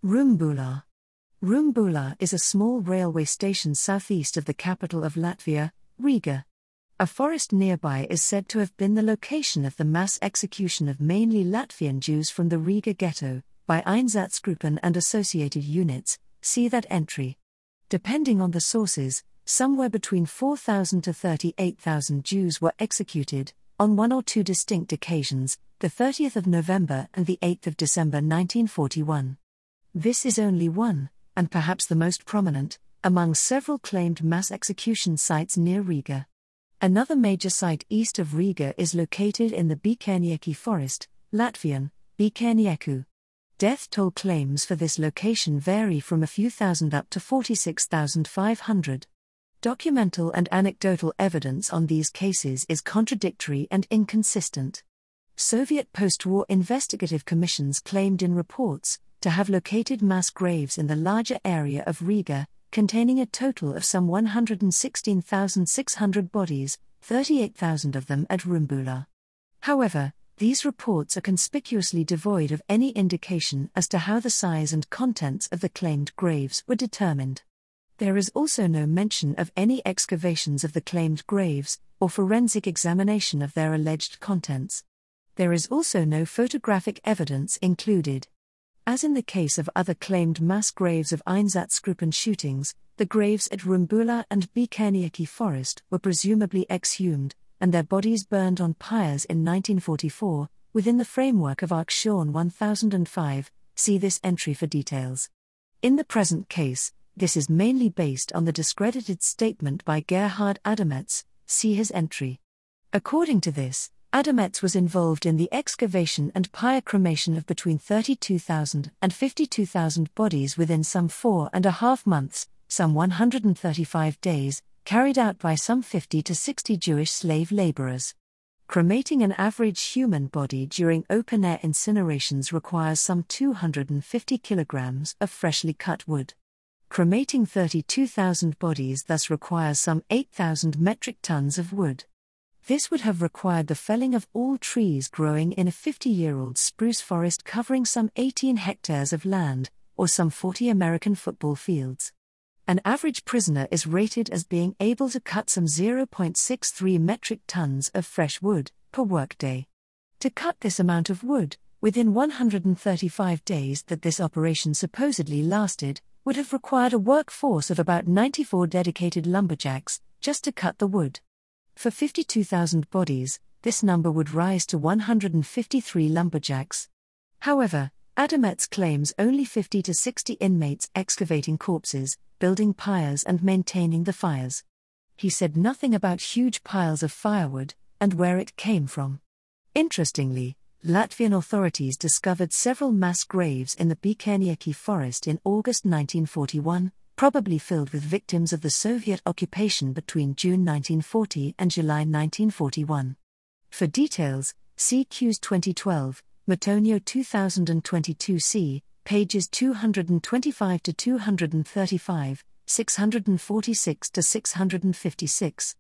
Rumbula. Rumbula is a small railway station southeast of the capital of Latvia, Riga. A forest nearby is said to have been the location of the mass execution of mainly Latvian Jews from the Riga ghetto, by Einsatzgruppen and associated units. See that entry. Depending on the sources, somewhere between 4,000 to 38,000 Jews were executed, on one or two distinct occasions, the 30th of November and the 8th of December 1941. This is only one, and perhaps the most prominent, among several claimed mass execution sites near Riga. Another major site east of Riga is located in the Bikernieki forest, Latvian, Bikernieku. Death toll claims for this location vary from a few thousand up to 46,500. Documental and anecdotal evidence on these cases is contradictory and inconsistent. Soviet post-war investigative commissions claimed in reports to have located mass graves in the larger area of Riga, containing a total of some 116,600 bodies, 38,000 of them at Rumbula. However, these reports are conspicuously devoid of any indication as to how the size and contents of the claimed graves were determined. There is also no mention of any excavations of the claimed graves, or forensic examination of their alleged contents. There is also no photographic evidence included. As in the case of other claimed mass graves of Einsatzgruppen shootings, the graves at Rumbula and Bikernieki forest were presumably exhumed, and their bodies burned on pyres in 1944, within the framework of Aktion 1005. See this entry for details. In the present case, this is mainly based on the discredited statement by Gerhard Adametz. See his entry. According to this, Adametz was involved in the excavation and pyre cremation of between 32,000 and 52,000 bodies within some 4.5 months, some 135 days, carried out by some 50 to 60 Jewish slave laborers. Cremating an average human body during open-air incinerations requires some 250 kilograms of freshly cut wood. Cremating 32,000 bodies thus requires some 8,000 metric tons of wood. This would have required the felling of all trees growing in a 50-year-old spruce forest covering some 18 hectares of land, or some 40 American football fields. An average prisoner is rated as being able to cut some 0.63 metric tons of fresh wood per workday. To cut this amount of wood, within 135 days that this operation supposedly lasted, would have required a workforce of about 94 dedicated lumberjacks, just to cut the wood. For 52,000 bodies, this number would rise to 153 lumberjacks. However, Adametz claims only 50 to 60 inmates excavating corpses, building pyres and maintaining the fires. He said nothing about huge piles of firewood, and where it came from. Interestingly, Latvian authorities discovered several mass graves in the Bikernieki forest in August 1941, probably filled with victims of the Soviet occupation between June 1940 and July 1941. For details, see Qs 2012, Matonio 2022c, pages 225 to 235, 646 to 656.